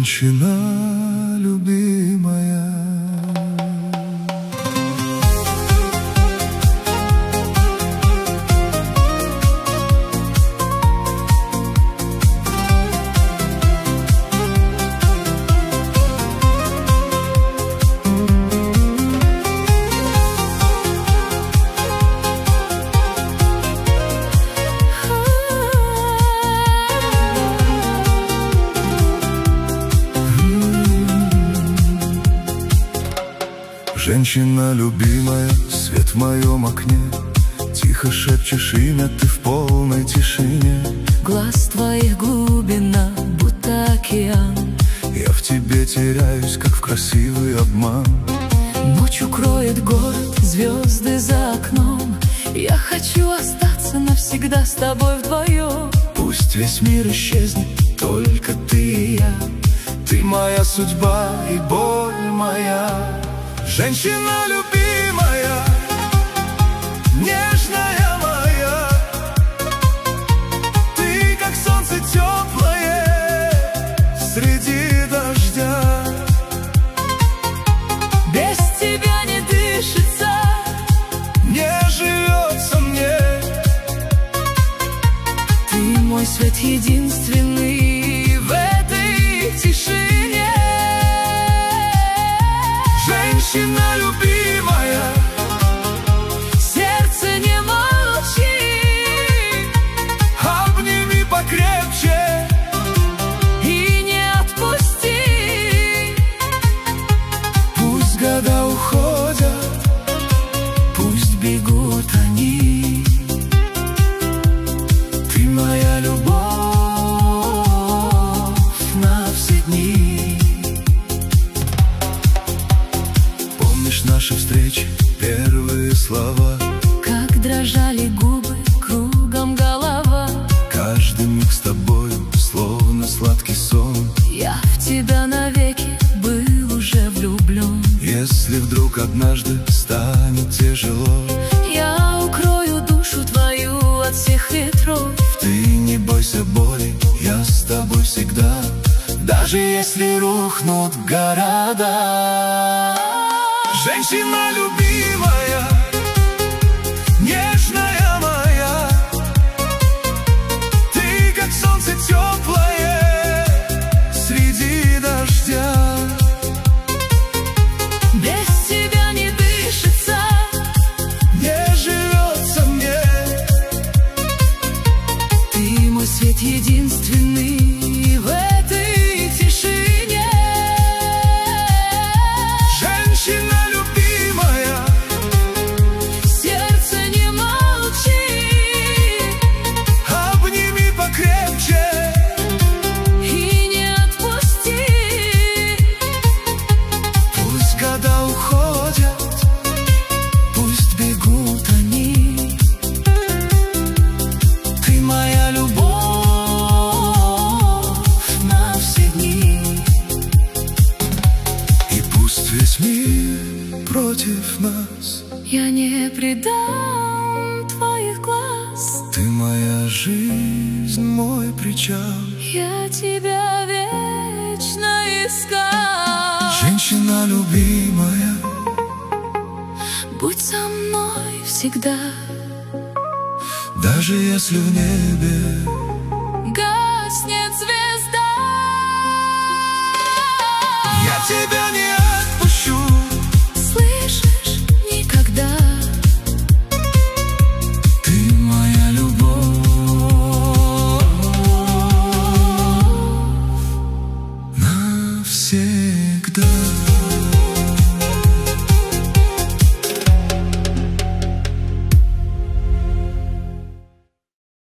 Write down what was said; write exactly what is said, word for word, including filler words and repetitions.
Женщина любимая. Женщина любимая, свет в моем окне, тихо шепчешь имя ты в полной тишине. Глаз твоих глубина, будто океан. Я в тебе теряюсь, как в красивый обман. Ночь укроет город, звезды за окном. Я хочу остаться навсегда с тобой вдвоем. Пусть весь мир исчезнет, только ты и я. Ты моя судьба и боль моя. Женщина любимая, нежная моя, ты как солнце теплое среди дождя. Без тебя не дышится, не живется мне. Ты мой свет единственный в этой тишине. Женщина любимая, сердце не молчи, обними покрепче и не отпусти. Пусть года уходят, пусть бегут они. Ты моя любовь на все дни. Наши встречи, первые слова, как дрожали губы, кругом голова. Каждый миг с тобою, словно сладкий сон. Я в тебя навеки был уже влюблен. Если вдруг однажды станет тяжело, я укрою душу твою от всех ветров. Ты не бойся боли, я с тобой всегда. Даже если рухнут города. Женщина любимая, нежная моя, ты как солнце теплое среди дождя. Без тебя не дышится, не живется мне. Ты мой свет единственный в этой тишине. Женщина против нас, я не предам твоих глаз. Ты моя жизнь, мой причал. Я тебя вечно искал. Женщина любимая, будь со мной всегда. Даже если в небе гаснет звезда, я тебя не отпущу. Слышишь, никогда. Ты моя любовь навсегда.